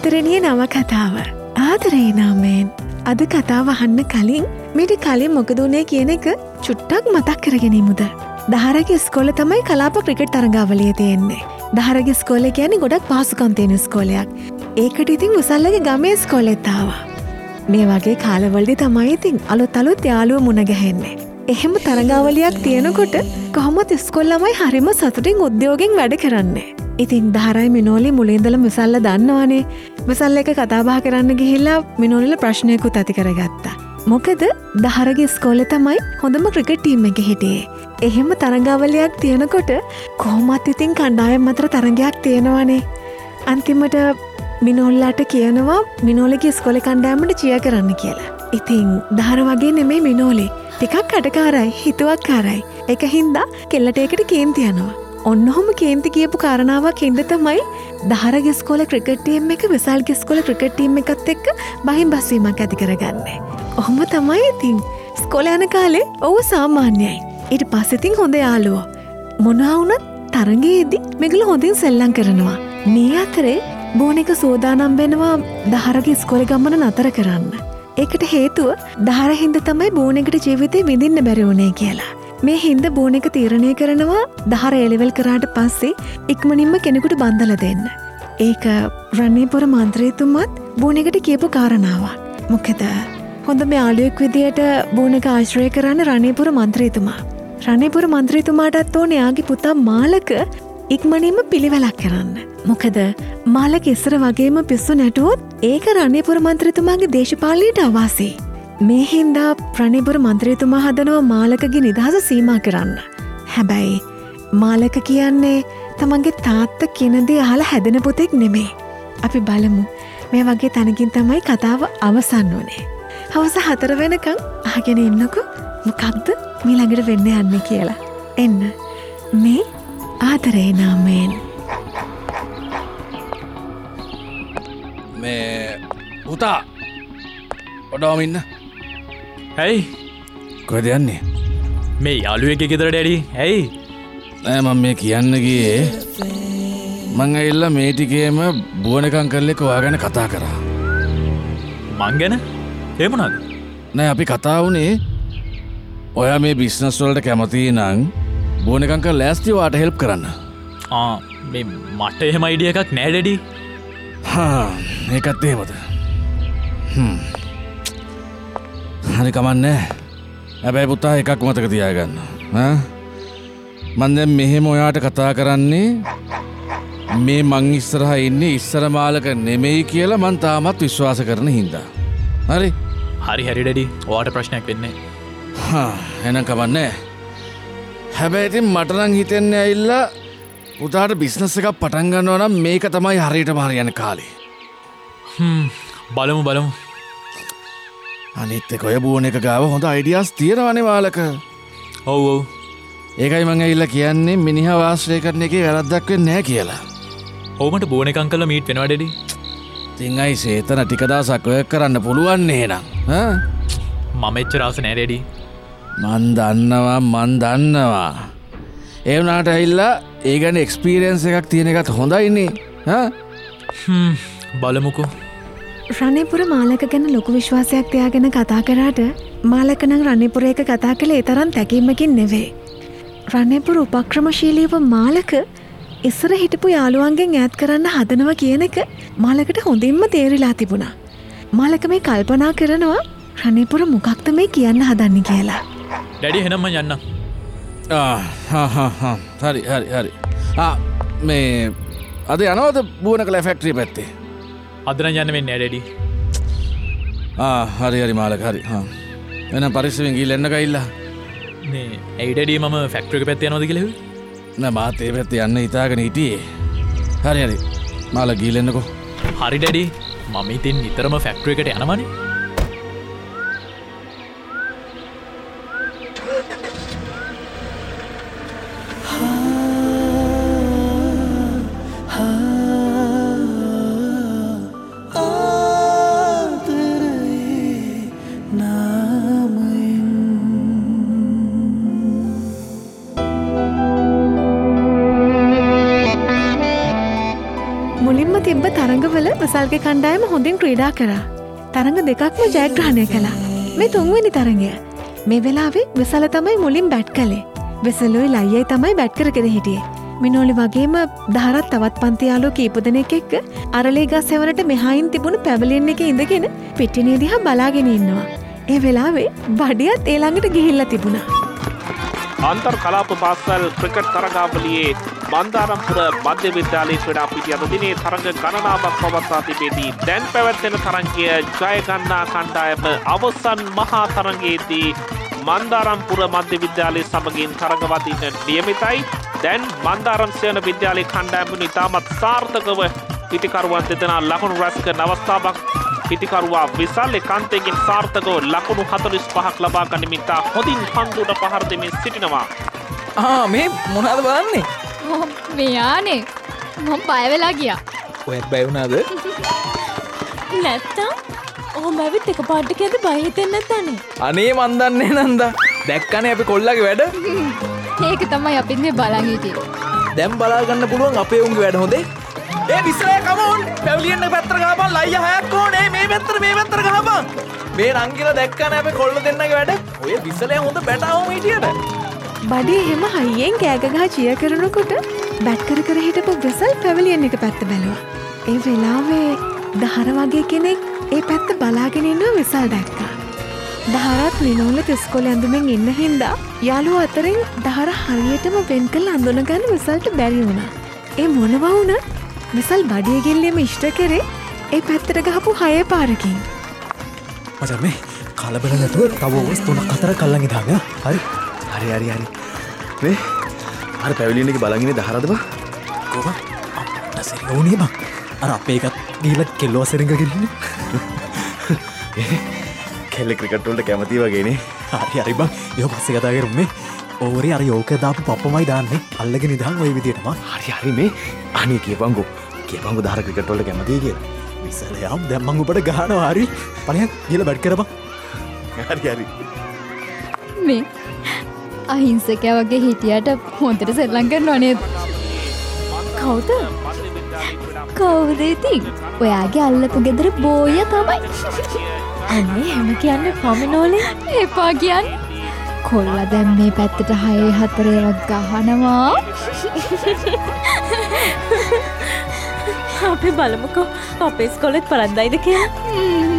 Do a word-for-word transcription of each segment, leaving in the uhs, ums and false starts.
ආදරණීය නවකතාව. ආදරේ නාමයෙන් අද කතාව අහන්න කලින් මීට කලින් මොකද වුනේ කියන එක චුට්ටක් මතක් කරගෙනමුද. දහරගේ ඉස්කෝලේ තමයි කලාප ක්‍රිකට් තරගාවලිය තියෙන්නේ. දහරගේ ඉස්කෝලේ කියන්නේ ගොඩක් පහසුකම් තියෙන ඉස්කෝලයක්. ඒකට ඉතින් උසල්ලගේ ගමේ ඉස්කෝලෙට ආවා. මේ වගේ කාලවලදී තමයි ඉතින් අලුත් අලුත් යාළුවෝ මුණ ගැහෙන්නේ. එහෙම තරගාවලියක් තියෙනකොට කොහොමද ඉස්කෝල ළමයි හරිම සතුටින් උද්‍යෝගයෙන් වැඩ කරන්නේ. ඉතින් දහරයි මිනෝලි මුලින්දලම විසල්ල දන්නවනේ. විසල්ල එක කතා බහ කරන්න ගිහිල්ලා මිනෝලිල ප්‍රශ්නයකුත් ඇති කරගත්තා. මොකද දහරගේ ඉස්කෝලේ තමයි හොඳම ක්‍රිකට් ටීම් එක හිටියේ. එහෙම තරගාවලියක් තියෙනකොට කොහොමත් ඉතින් කණ්ඩායම් අතර තරගයක් තියෙනවනේ. අන්තිමට මිනෝල්ලාට කියනවා මිනෝලිගේ ඉස්කෝලේ කණ්ඩායමට චියර් කරන්න කියලා. ඉතින් දහර වගේ නෙමෙයි මිනෝලි. ටිකක් කටකාරයි, හිතුවක්කාරයි. ඒක හින්දා කෙල්ලට ඒකට කේන්ති යනවා. ඔන්නොහොම කේන්ති කියපු කාරණාවක් හින්දා තමයි දහරගේ ඉස්කෝලේ ක්‍රිකට් ටීම් එක විසල්ගේ ඉස්කෝලේ ක්‍රිකට් ටීම් එකත් එක්ක බහින් බස්සීමක් ඇති කරගන්නේ. ඔහොම තමයි ඉතින් ඉස්කෝලේ යන කාලේ ඔව් සාමාන්‍යයි. ඊට පස්සේ ඉතින් හොඳ යාළුවෝ. මොනවා වුණත් තරගයේදී මේගොල්ලෝ හොඳින් සෙල්ලම් කරනවා. මේ අතරේ බෝනික සෝදානම් වෙනවා දහරගේ ඉස්කෝලේ ගමන නතර කරන්න. ඒකට හේතුව දහර හින්දා තමයි බෝනිකට ජීවිතේ විඳින්න බැරි වුණේ කියලා. මේ හින්දා බෝනික තීරණය කරනවා දහර එලෙවල් කරාට පස්සේ ඉක්මනින්ම කෙනෙකුට බන්දලා දෙන්න. ඒක රණේපුර මන්ත්‍රීතුමත් බෝනිකට කියපු කාරණාවක්. මොකද හොඳම යාළුවෙක් විදියට බෝනික ආශ්‍රය කරන්න රණේපුර මන්ත්‍රීතුමා. රණේපුර මන්ත්‍රීතුමාටත් ඕනේ යාගේ පුතා මාලක ඉක්මනින්ම පිළිවෙලක් කරන්න. මොකද මාලක ඉස්සර වගේම පිස්සු නැටුවොත් ඒක රණේපුර මන්ත්‍රීතුමාගේ දේශපාලනයට අවාසි. මේ හින්දා රණේපුර මන්ත්‍රීතුමා හදනවා මාලකගේ නිදහස සීමා කරන්න. හැබැයි මාලක කියන්නේ තමන්ගේ තාත්තා කියන දේ අහලා හැදෙන පුතෙක් නෙමෙයි. අපි බලමු මේ වගේ තැනකින් තමයි කතාව අවසන් වුනේ. හවස හතර වෙනකන් අහගෙන ඉන්නකෝ මොකක්ද මේ ළඟට වෙන්න යන්නේ කියලා. එන්න මේ ආදරේ නාමයෙන්. මේ පුතා ඔඩවම ඉන්න. ඇයි කොහෙද යන්නේ? මේ යාළුවෙක් ගෙදර ඩැඩි. ඇයි? නෑ මම මේ කියන්න ගියේ මං ඇවිල්ලා මේ ටිකේම බුවනකම් කරලා එක ඔයා ගැන කතා කරා. මං ගැන? ඒ මොනවද? නෑ අපි කතා වුණේ ඔයා මේ බිස්නස් වලට කැමති නම් බුවනකම් කරලා ලෑස්ති ඔයාට හෙල්ප් කරන්න. ආ මේ මට එහෙම අයිඩියා එකක් නෑ ඩැඩි. හා ඒකත් එහෙමද? හ්ම් හරි කමන්නේ. හැබැයි පුතා එකක් මතක තියාගන්න. ඈ මම දැන් මෙහෙම ඔයාට කතා කරන්නේ මේ මං ඉස්සරහා ඉන්නේ ඉස්සර මාලක නෙමෙයි කියලා මං තාමත් විශ්වාස කරන හින්දා. හරි? හරි හරි ඩැඩි. ඔයාට ප්‍රශ්නයක් වෙන්නේ නැහැ. හා එහෙනම් කමන්නේ. හැබැයි ඉතින් මට නම් හිතෙන්නේ ඇවිල්ලා පුතාට බිස්නස් එකක් පටන් ගන්නවා නම් මේක තමයි හරියටම හරියන කාලේ. හ්ම් බලමු බලමු. අනිත් එක ඔය බෝන එක ගාව හොඳ අයිඩියාස් තියෙනවනේ මාලක. ඔව් ඔව්. ඒකයි මං ඇවිල්ලා කියන්නේ මිනිහා වාශ්‍රය කරන එකේ වැරද්දක් වෙන්නේ නැහැ කියලා. ඔව් මට බෝන එකක් අංකල්ලා මීට් වෙනවා ඩැඩි. ඉතින් අයි සේතන ටික දවසක් ඔය කරන්න පුළුවන් නේනම්. ඈ මම එච්චර ආස නෑ ඩැඩි. මන් දන්නවා මන් දන්නවා. ඒ වුණාට ඇවිල්ලා ඒ ගැන එක්ස්පීරියන්ස් එකක් තියෙන එකත් හොඳයිනේ. ඈ හ්ම් බලමුකෝ. රණේපුර මාලක ගැන ලොකු විශ්වාසයක් තියාගෙන කතා කරාට මාලක නම් රණේපුර එක කතා කළේ ඒ තරම් තැකීමකින් නෙවෙයි. රණේපුර උපක්‍රමශීලීව මාලක ඉස්සර හිටපු යාළුවන්ගෙන් ඈත් කරන්න හදනවා කියන එක මාලකට හොඳින්ම තේරිලා තිබුණා. මාලක මේ කල්පනා කරනවා රණේපුර මොකක්ද මේ කියන්න හදන්නේ කියලා. ඩැඩි එහෙනම් මම යන්නම්. ආ හා හා හා හරි හරි හරි. ආ මේ අද යනවද බුවනකලා ෆැක්ටරි පැත්තේ? අද නම් යන්න වෙන්නේ නෑ ඩැඩි. ආ හරි හරි මාලක හරි. හා එහෙනම් පරිස්සමෙන් ගිහලා එන්න ගිහිල්ලා. මේ ඇයි ඩැඩි මම ෆැක්ටරි එක පැත්තේ යනවද කියලා හෙව්වේ? නෑ මාත් ඒ පැත්තේ යන්න හිතාගෙන හිටියේ. හරි හරි. මාලා ගිහලා එන්නකෝ. හරි ඩැඩි. මම ඉතින් නිතරම ෆැක්ටරි එකට යනවනේ. තිබ්බ තරඟවල විසල්ගේ කණ්ඩායම හොඳින් ක්‍රීඩා කරා. තරඟ දෙකක්ම ජයග්‍රහණය කළා. මේ තුන්වෙනි තරඟය. මේ වෙලාවේ විසල තමයි මුලින් බැට් කළේ. විසලුයි ලයියයි තමයි බැට් කරගෙන හිටියේ. මිනෝලි වගේම දහරත් තවත් පන්ති යාළුවෝ කීප දෙනෙක් එක්ක අරලේ ගස් හැවරට මෙහායින් තිබුණු පැවලියන් එකේ ඉඳගෙන පිටිනේ දිහා බලාගෙන ඉන්නවා. ඒ වෙලාවේ බඩියත් ඒ ළඟට ගිහිල්ලා තිබුණා. अंतर कलाप पासल क्रिकेट तरंगावलिये मंदारमपुर मध्य विद्यालय क्रीडा पीठिය අද දිනේ තරඟ ගණනාවක් පවත්වා තිබෙදී දැන් පැවැත්වෙන තරඟය ජය ගන්නා කණ්ඩායම අවසන් මහා තරඟයේදී मंदारमपुर मध्य विद्यालय සමගින් තරඟ වදින්න නියමිතයි. දැන් मंदारम සේන විද්‍යාලය කණ්ඩායම ඉතාමත් සාර්ථකව පිටිකරුවන් දෙදෙනා ලකුණු රැස් කරන අවස්ථාවක්. පිටිකරුවා විසල් ඒකාන්තයෙන් සාර්ථකව ලකුණු හතළිස් පහක් ලබා ගනිමින් තා හොඳින් පන්දුවට පහර දෙමින් සිටිනවා. ආ මේ මොනවද බලන්නේ? මෙයානේ මම බය වෙලා ගියා. ඔයත් බය වුණාද? නැත්තම් ඔහොම ඇවිත් එක පාටකේද බය හිතෙන්නේ නැත්තනේ. අනේ මන් දන්නේ නන්දා. දැක්කනේ අපි කොල්ලගේ වැඩ. ඒක තමයි අපිත් මේ බලන් හිටියේ. දැන් බලා ගන්න පුළුවන් අපේ උන්ගේ වැඩ හොඳේ. ඒ විසලේ කමෝන් පැවලියන් එක පැත්තට ගහපන් ලයිය හයක් ඕනේ මේ පැත්තට මේ පැත්තට ගහපන් මේ රංගිලා දැක්කනේ අපි කොල්ල දෙන්නගේ වැඩ ඔය විසලේ හොඳ බැටාවම හිටියට බඩේ හැම හයියෙන් කෑග ගහ චිය කරනකොට බැට් කර කර හිටපු විසල් පැවලියන් එක පැත්ත බැලුවා. ඒ වෙලාවේ දහර වගේ කෙනෙක් ඒ පැත්ත බලාගෙන ඉන්නවා විසල් දැක්කා. දහරත් නිනෝලත් ඉස්කෝලේ ඇඳුමින් ඉන්න හින්දා යාළුවෝ අතරින් දහර හරියටම වෙන් කරලා අඳුන ගන්න විසල්ට බැරි වුණා. ඒ මොනවා වුණත් විසල් බඩිය ගෙල්ලෙම ඉෂ්ට කරේ ඒ පැත්තට ගහපු හය පාරකින්. මචං මේ කලබල නැතුව තව ඕවර්ස් තුනක් හතරක් අල්ලන් ඉඳාගෙන. හරි. හරි හරි හරි. මේ අර පැවිලියන් එකේ බලන් ඉන්නේ දහරද බා? කොහොම? අප්පට සෙරිගෝණිය බං. අර අපේ එකත් ගිහලා කෙල්ලෝ සෙරිංග ගිරින්නේ. කෙල්ල ක්‍රිකට් වලට කැමති වගේනේ. හරි හරි බං. ඒක පස්සේ කතා කරමු මේ. ඕවරේ අර යෝක දාපු පප්පමයි දාන්නේ. අල්ලගෙන ඉඳන් ওই විදියටම. හරි හරි මේ අනේ කියපන්කෝ. කියපන්කෝ දහර ක්‍රිකට් වලට කැමතියි කියලා. විසලයම් දැන් මං උඹට ගහනවා හරි. පණයක් ගිහලා බැට් කරපන්. හරි හරි. මේ අහිංසකයා වගේ හිටියට හොඳට සෙල්ලම් කරනවා නේද? කවුද? කවුද ඉතින්? ඔයාගේ අල්ලපු ගෙදර බෝයියා තමයි. අනේ හැම කියන්නේ පමිනෝලේ එපා කියන්නේ. කොල්ලා දැන් මේ පැත්තට හයේ හතරේවක් ගහනවා. අපි බලමුකෝ අපේ ඉස්කෝලෙත් පරද්දයිද කියලා.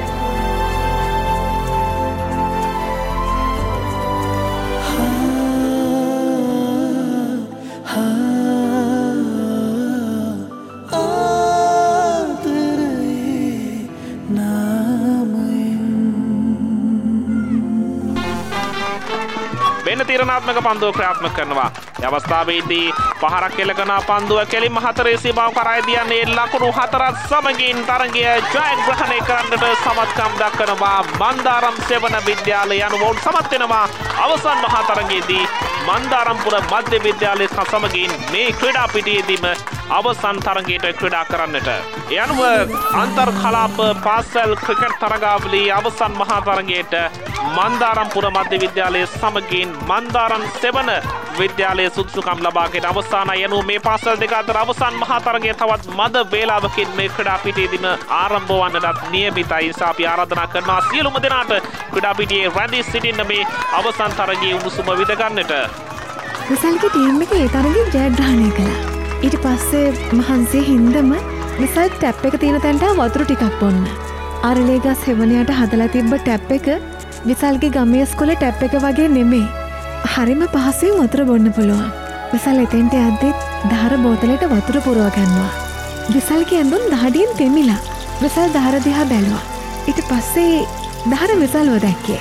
තීරණාත්මක පන්දුව ක්‍රියාත්මක කරනවා. ඒ අවස්ථාවේදී පහරක් එල්ලගෙන පන්දුව කෙලින්ම හතරේ සීමාව කරා යන්නේ ලකුණු හතරත් සමගින් තරගය ජයග්‍රහණය කරන්නට සමත්කම් දක්වනවා. මන්දාරම් සෙවන විද්‍යාලය අනුවෝන් සමත් වෙනවා. අවසන් මහා තරගයේදී මන්දාරම්පුර මධ්‍ය විද්‍යාලය සමගින් මේ ක්‍රීඩා පිටියේදීම අවසන් තරගයට ක්‍රීඩා කරන්නට. ඒ අනුව අන්තර් කලාප පාසල් ක්‍රිකට් තරගාවලියේ අවසන් මහා තරගයට මන්දාරම්පුර මධ්‍ය විද්‍යාලය සමගින් मंदारम सेवन विद्यालय සුදුසුකම් ලබාගෙන අවසානයි යනු මේ පාසල් දෙක අතර අවසන් මහා තරගය තවත් මද වේලාවකින් මේ ක්‍රීඩා පිටියේදීම ආරම්භ වන්නට නියමිතයි. අපි ආරාධනා කරනවා සියලුම දෙනාට ක්‍රීඩා පිටියේ රැඳී සිටින්න මේ අවසන් තරගයේ උණුසුම විඳ ගන්නට. විසල්ගේ ටීම් එක ඒ තරගෙන් ජයග්‍රහණය කළා. ඊට පස්සේ මහන්සිය හින්දම විසල් ටැප් එක තියෙන තැනට වතුර ටිකක් බොන්න. ආරලේ ගස් හෙවණයට හදලා තිබ්බ ටැප් එක විසල්ගේ ගමේ ඉස්කෝලේ ටැප් එක වගේ නෙමෙයි. හරිම පහසුවෙන් වතුර බොන්න පුළුවන්. විසල් එතෙන්ට යද්දිත් දහර බෝතලයට වතුර පුරව ගන්නවා. විසල්ගේ ඇඳුම් දහඩියෙන් තෙමිලා. විසල් දහර දිහා බැලුවා. ඊට පස්සේ දහර විසල්ව දැක්කේ.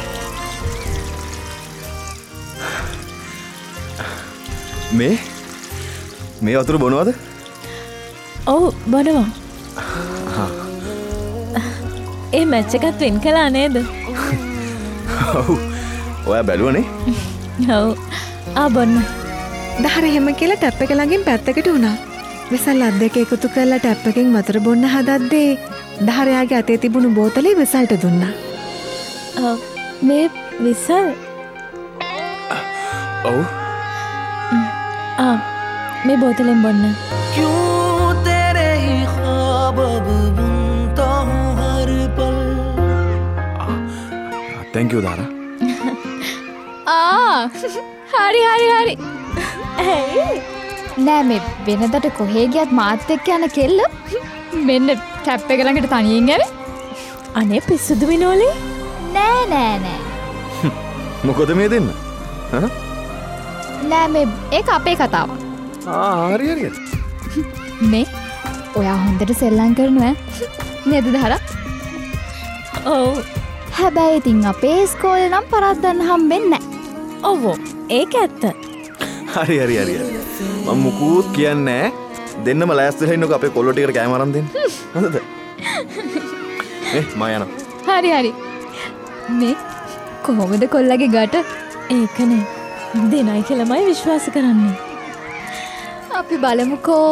මේ මේ වතුර බොනවද? ඔව් බොනවා. ඒ මැච් එකත් වින් කළා නේද? ඔව්. ඔයා බැලුවනේ? ඔව්. ආ බොන්න. දහර එහෙම කියලා ටැප් එක ළඟින් පැත්තකට වුණා. විසල් අත් දෙක එකතු කරලා ටැප් එකෙන් වතුර බොන්න හදද්දී දහර යාගේ අතේ තිබුණු බෝතලේ විසල්ට දුන්නා. මේ විසල් ඔව්. ආ මේ බෝතලෙන් බොන්න. क्यों तेरे ही thank you දාරා. ආ හරි හරි හරි. නෑ මේ වෙනදට කොහේ ගියත් මාත් එක්ක යන කෙල්ල මෙන්න ටැප් එක ළඟට තනියෙන් ඇවි. අනේ පිස්සුදු විනෝලේ. නෑ නෑ නෑ. මොකද මේ දෙන්න? හා? නෑ මේ ඒක අපේ කතාවක්. ආ හරි හරි. මේ ඔයා හොඳට සෙල්ලම් කරනවා නේද දහරා? ඔව්. හැබැයි ඉතින් අපේ ඉස්කෝලේ නම් පරද්දන්න හම්බෙන්නේ නෑ. ඔව් ඒක ඇත්ත. හරි හරි හරි. මම මුකුත් කියන්නේ දෙන්නම ලෑස්තිලා ඉන්නකො අපේ කොල්ලෝ ටිකට කෑම අරන් දෙන්න. හොඳද? ඒ මම යනවා. හරි හරි. මේ කොහොමද කොල්ලගේ ගැට? ඒකනේ දෙනයි කියලාමයි විශ්වාස කරන්නේ. අපි බලමුකෝ.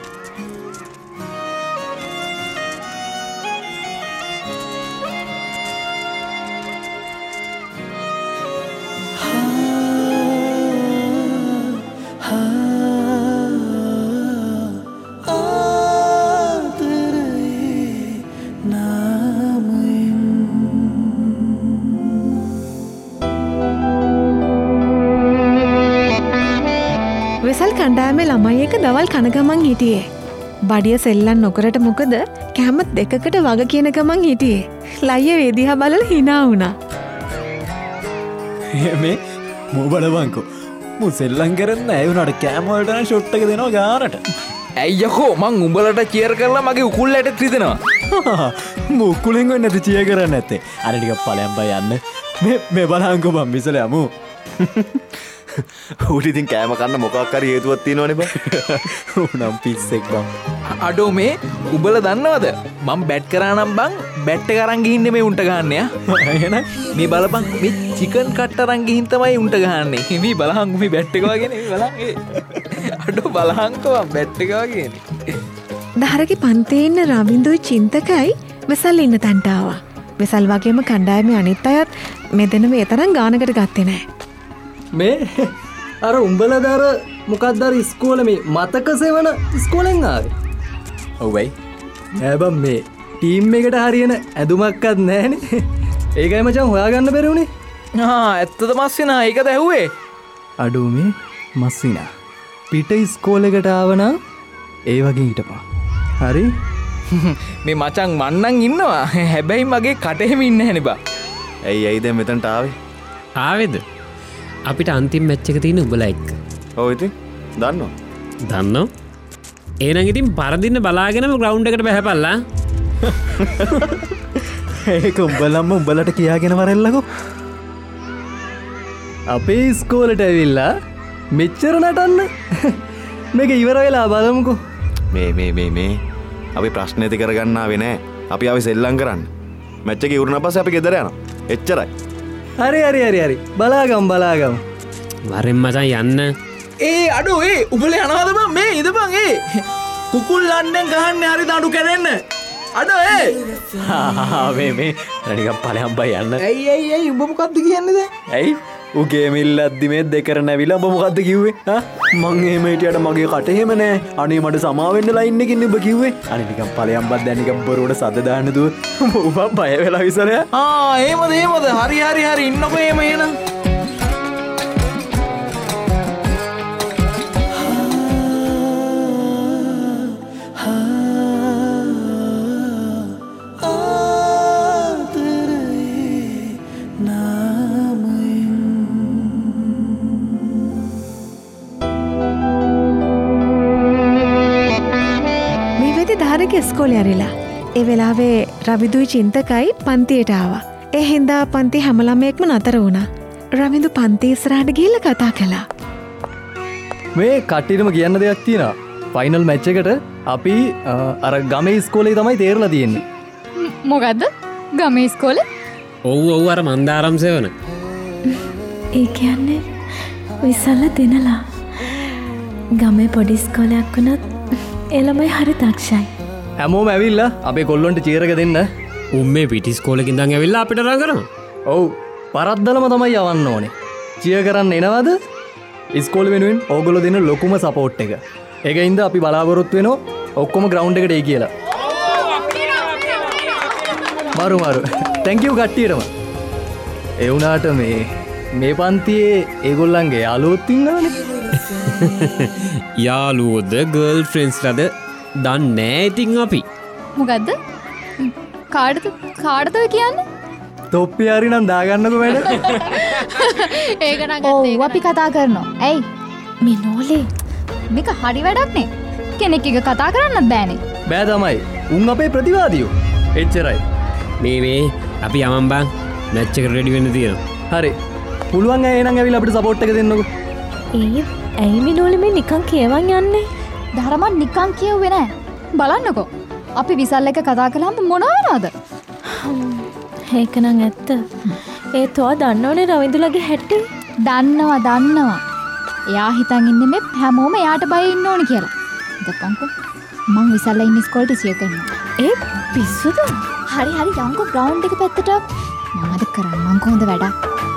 වෙසල් කණ්ඩායමේ ළමයි එක දවල් කන ගමන් හිටියේ. බඩිය සෙල්ලම් නොකරට මොකද කැම දෙකකට වග කියන ගමන් හිටියේ. ලයිය වේදිහා බලලා hina වුණා. මේ මෝ බලවංකෝ. මු සෙල්ලම් කරන්න ඇයි උනාට කැම වලට නම් ෂොට් එක දෙනවා ගානට. ඇයි යකෝ මං උඹලට චියර් කරලා මගේ උකුල්ලට රිදෙනවා. මු උකුලෙන් වෙන්නේ නැති චියර් කරන්නේ නැත්තේ. අර ටිකක් ඵලයන් බය යන්න. මේ මේ බලංකෝ මම විසල යමු. ඌට ඉතින් කෑම කන්න මොකක් හරි හේතුවක් තියෙනවනේ බං. උනම් පිස්සෙක් බං. අඩෝ මේ උඹල දන්නවද මම බැට් කරා නම් බං බැට් එක අරන් ගිහින්නේ මේ උන්ට ගහන්න යා. එහෙනම් මේ බලපන් මේ චිකන් කට්ට අරන් ගිහින් තමයි උන්ට ගහන්නේ. මේ බලහන් මේ බැට් එක වගේ නේ බලහන් ඒ. අඩෝ බලහන්කෝ බැට් එක වගේ නේ. දහරගේ පන්තියේ ඉන්න රවින්දුයි චින්තකයි වෙසල් ඉන්න තැනට ආවා. වෙසල් වගේම කණ්ඩායමේ අනිත් අයත් මෙතන මේ තරම් ගානකට ගත්තේ නැහැ. මේ අර උඹලදර මොකක්දර ඉස්කෝල මේ මතක සෙවන ඉස්කෝලෙන් ආවේ. ඔව්වයි. ඇබම් මේ ටීම් එකට හරියන ඇදුමක්කත් නෑනේ. ඒකයි මචං හොයාගන්න බැරිවුණේ. ආ ඇත්තද මස්සිනා ඒකද ඇහුවේ? අඩෝ මේ මස්සිනා පිට ඉස්කෝල එකට ආවනම් ඒ වගේ හිටපන්. හරි? මේ මචං මන්නන් ඉන්නවා. හැබැයි මගේ කටෙහිම ඉන්න හැනේ බා. ඇයි ඇයි දැන් මෙතනට ආවේ? ආවේද? අපිට අන්තිම මැච් එක තියෙන උඹලා එක්ක. ඔව් ඉතින් දන්නව. දන්නව? එහෙනම් ඉතින් පරදින්න බලාගෙනම ග්‍රවුන්ඩ් එකට බහැපල්ලා. ඒක උඹලම්ම උඹලට කියාගෙන වරෙල්ලකෝ. අපේ ඉස්කෝලට ඇවිල්ලා මෙච්චර නටන්න. මේක ඉවර වෙලා බලමුකෝ. මේ මේ මේ මේ අපි ප්‍රශ්න ඇති කරගන්න ආවේ නෑ. අපි ආවේ සෙල්ලම් කරන්න. මැච් එක ඉවරන පස්සේ අපි ගෙදර යනවා. එච්චරයි. හරි හරි හරි හරි බලාගම් බලාගම්. වරෙන් මචං යන්න. ඒ අඩෝ ඒ උඹල යනවාද බං මේ ඉඳපන් ඒ කුකුල් ලන්නෙන් ගහන්නේ හරි දඬු කැරෙන්න. අඩෝ ඒ මේ මේ නිකන් ඵලයන් බය යන්න. ඇයි ඇයි ඇයි උඹ මොකද්ද කියන්නේ දැන්? ඇයි උගේ මිල්ලද්දි මේ දෙකර නැවිලා උඹ මොකද්ද කිව්වේ? හා මං එහෙම හිටියට මගේ කට එහෙම නෑ. අනේ මට සමා වෙන්න ලයින් එකකින් උඹ කිව්වේ. අනේ නිකන් ඵලයන් බත් දැන් නිකන් බොරුවට සද්ද දාන්න දුව. උඹ බය වෙලා විසරය. ආ එහෙමද එහෙමද හරි හරි හරි ඉන්නකෝ එහෙම එහෙනම්. ස්කෝලේ ඇරිලා. ඒ වෙලාවේ රවිදුයි චින්තකයි පන්තියට ආවා. ඒ හින්දා පන්ති හැම ළමයෙක්ම නතර වුණා. රවිදු පන්ති ඉස්සරහට ගිහිල්ලා කතා කළා. මේ කට්ටියටම කියන්න දෙයක් තියෙනවා. ෆයිනල් මැච් එකට අපි අර ගමේ ඉස්කෝලේ තමයි තේරලා තියෙන්නේ. මොකද්ද? ගමේ ඉස්කෝලේ? ඔව් ඔව් අර මන්දාරම් සෙවන. ඒ කියන්නේ විසල්ල දෙනලා. ගමේ පොඩි ඉස්කෝලයක් වුණත් ඒ ළමයි හරි දක්ෂයි. හැමෝම ඇවිල්ලා අපේ කොල්ලොන්ට චීර් එක දෙන්න. උන් මේ පිටි ඉස්කෝලේ ඉඳන් ඇවිල්ලා අපිට රඟනවා. ඔව් පරද්දලම තමයි යවන්න ඕනේ. චීර් කරන්න එනවද? ඉස්කෝලේ වෙනුවෙන් ඕගොල්ලෝ දෙන ලොකුම සපෝට් එක. ඒකින්ද අපි බලාපොරොත්තු වෙනවා ඔක්කොම ග්‍රවුන්ඩ් එකට එයි කියලා. මරු මරු. thank you කට්ටියටම. එවුනාට මේ මේ පන්තියේ ඒගොල්ලන්ගේ යාළුවොත් ඉන්නවනේ. යාළුවෝද ගර්ල් ෆ්‍රෙන්ඩ්ස් ලද දන්නේ ඉතින් අපි. මොකද්ද? කාටද කාටද කියන්නේ? තොප්පි හරි නම් දාගන්නකො වැඩ. ඒක නම් ඔව් අපි කතා කරනවා. ඇයි? මේ නෝලේ මේක හරි වැඩක් නේ. කෙනෙක් එක කතා කරන්නත් බෑනේ. බෑ තමයි. උන් අපේ ප්‍රතිවාදියෝ. එච්චරයි. මේ මේ අපි යමන් බං මැච් එකට රෙඩි වෙන්න තියෙනවා. හරි. පුළුවන් අය එහෙනම් ඇවිල්ලා අපිට සපෝට් එක දෙන්නකෝ. ඒ ඇයි මිනෝලේ මේ නිකන් කියවන් යන්නේ? ධර්මන් නිකන් කියුවේ නෑ. බලන්නකෝ. අපි විසල් එක කතා කළාම මොන වෙනවද? ඒක නම් ඇත්ත. ඒ තෝ දන්නවනේ රවින්දුලගේ හැටි. දන්නවා දන්නවා. එයා හිතන් ඉන්නේ මේ හැමෝම එයාට බය ඉන්න ඕනේ කියලා. දපන්කෝ. මං විසල්ලා ඉන්න ඉස්කෝලේට සිය කරනවා. ඒ පිස්සුද? හරි හරි යන්කෝ ග්‍රවුන්ඩ් එක පැත්තට. මම අද කරන්න මං කොහොමද වැඩක්?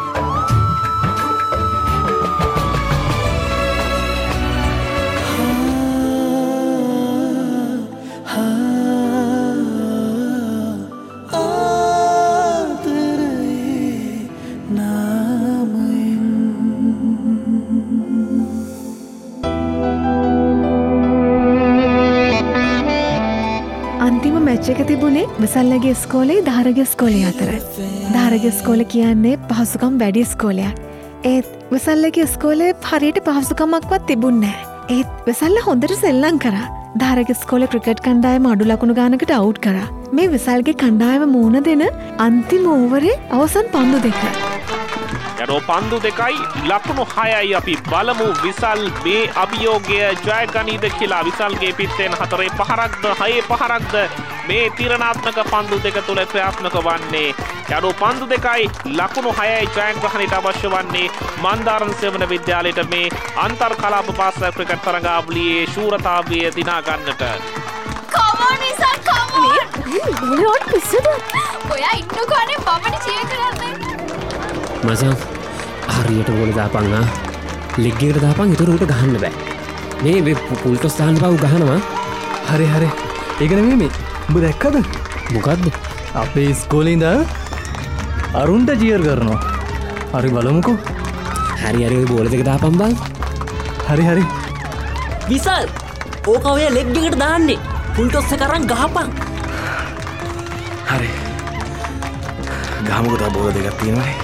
මැච් එක තිබුණේ විසල්ලගේ ස්කෝලේ ධාරගේ ස්කෝලේ අතර. ධාරගේ ස්කෝල කියන්නේ පහසුකම් වැඩි ස්කෝලයක්. ඒත් විසල්ලගේ ස්කෝලේ හරියට පහසුකමක්වත් තිබුණේ නැහැ. ඒත් විසල්ල හොඳට සෙල්ලම් කරා. ධාරගේ ස්කෝලේ ක්‍රිකට් කණ්ඩායම අඩු ලකුණු ගානකට අවුට් කරා. මේ විසල්ගේ කණ්ඩායම මූණ දෙන අන්තිම ඕවරේ අවසන් පන්දු දෙක. යනෝ පන්දු දෙකයි ලකුණු හයයි අපි බලමු විසල් මේ අභියෝගය ජයගනීද කියලා. විසල්ගේ පිත්තෙන් හතරේ පහරක්ද හයේ පහරක්ද මේ තීරණාත්මක පන්දු දෙක තුළ ක්‍රියාත්මක වන්නේ. යනෝ පන්දු දෙකයි ලකුණු හයයි ජයග්‍රහණයට අවශ්‍ය වන්නේ මන්දාරම් සෙවණ විද්‍යාලයට මේ අන්තර් කලාප පාසල් ක්‍රිකට් තරගාවලියේ ශූරතාවය දිනා ගන්නට. Come on විසල් come on. මේ ඔය පිස්සුද? ඔයා ඉන්නකෝ අනේ මමනේ චියර් කරන්නේ. මචං හරියට ගෝල දාපන් ආ ලෙග් එකට දාපන් ඒතර උට ගහන්න බෑ මේ මේ පුල් ටොස් දාන්න බා උ ගහනවා හරි හරි ඒක නෙමෙයි මේ උඹ දැක්කද මොකද්ද අපේ ඉස්කෝලේ ඉඳන් අරුන්ට චියර් කරනවා හරි බලමුකෝ හරි හරි ඔය බෝල දෙක දාපන් බං හරි හරි විසල් ඕක ඔය ලෙග් එකට දාන්නේ පුල් ටොස් එක අරන් ගහපන් හරි ගහමුකෝ තා බෝල දෙකක් තියෙනවානේ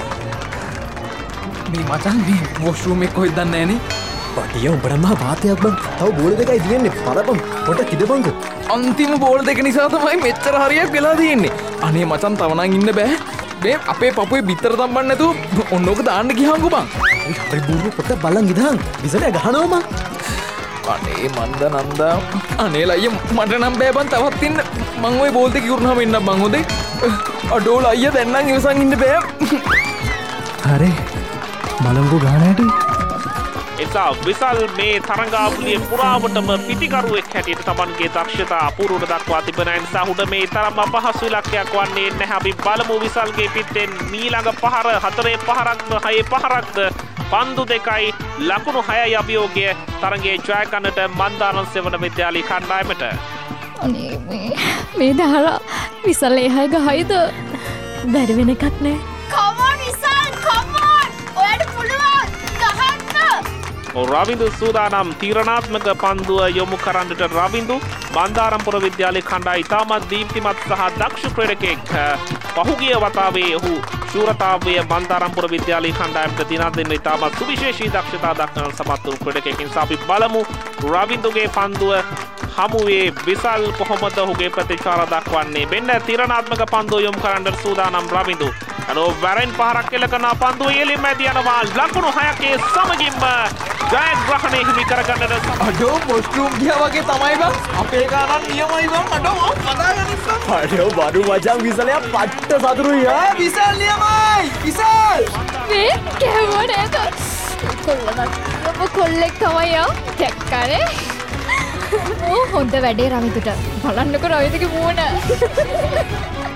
මේ මචන් මේ වොෂ්රූම් එක කොහෙද දන්නේ නැහනේ. පටිය උඹට මහා වාතයක් බං. තව බෝල දෙකයි තියෙන්නේ. පළපන්. පොඩ කිදපන්කෝ. අන්තිම බෝල් දෙක නිසා තමයි මෙච්චර හරියක් වෙලා තියෙන්නේ. අනේ මචන් තව නම් ඉන්න බෑ. මේ අපේ පපුවේ බිත්තර තම්බන්න නැතුව ඔන්නෝක දාන්න ගියාම්කෝ බං. හරි බුරු පොට බලන් ඉදහන්. විසලේ ගහනවා බං. අනේ මන්ද නන්දා. අනේ ලයිය මට නම් බෑ බං තවත් ඉන්න. මං ওই බෝල් දෙක ඉවරනම එන්නම් බං හොඳේ. අඩෝ ලයිය දැන් නම් ඉවසන් ඉන්න බෑ. හරි. බලමුකෝ ගහන හැටි. එසා විසල් මේ තරගාවලියේ පුරාවටම පිටිකරුවෙක් හැටියට තමන්ගේ දක්ෂතා අපූර්වට දක්වා තිබෙන නිසා උඩ මේ තරම් අපහසු ඉලක්කයක් වන්නේ නැහැ. අපි බලමු විසල්ගේ පිටෙන් මීළඟ පහර හතරේ පහරක්ද හයේ පහරක්ද පන්දු දෙකයි ලකුණු හයයි අභියෝගය තරගයේ ජය ගන්නට මන්දාරම් සෙවණ විද්‍යාලය කණ්ඩායමට. අනේ මේ මේ දහලා විසල් එහා ගහයිද? බැරි වෙන එකක් නෑ. Come on විසල් come on. ඔයාට පුළුවන් ගහන්න. රවින්දු සූදානම් තීරණාත්මක පන්දුව යොමු කරන්නට. රවින්දු මන්දාරම්පුර විද්‍යාලයේ කණ්ඩායම ඉතාමත් දීප්තිමත් සහ දක්ෂ ක්‍රීඩකෙක්. පහුගිය වතාවේ ඔහු ශූරතාවය මන්දාරම්පුර විද්‍යාලයේ කණ්ඩායමට දිනා දෙන්න ඉතාමත් සුවිශේෂී දක්ෂතා දක්වන සමත් වූ ක්‍රීඩකෙක්. නිසා අපි බලමු රවින්දුගේ පන්දුව හමුවේ විසල් කොහොමද ඔහුගේ ප්‍රතිචාර දක්වන්නේ. මෙන්න තීරණාත්මක පන්දුව යොමු කරන්නට සූදානම් රවින්දු. අනෝ වැරෙන් පහරක් එල්ල කරන පන්දුව එළින් මැද යනවා. ලකුණු හයකේ සමගින්ම ජයග්‍රහණය හිමි කරගන්නට. අඩෝ වොෂ්රූම් ගියා වගේ තමයි බං. අපේ ගානක් නියමයි බං. අඩෝ කතාගන්න ඉස්සන්. අඩෝ බඩු මචං විසලයා පට්ට සතුරුයි ආ. විසල් නියමයි. විසල්. මේ කැවුවා නේද? කොල්ලනක් ඔබ කොල්ලෙක් තමයි ආ. දැක්කනේ. ඕ හොඳ වැඩේ රවිදුට. බලන්නකෝ රවිදුගේ මූණ.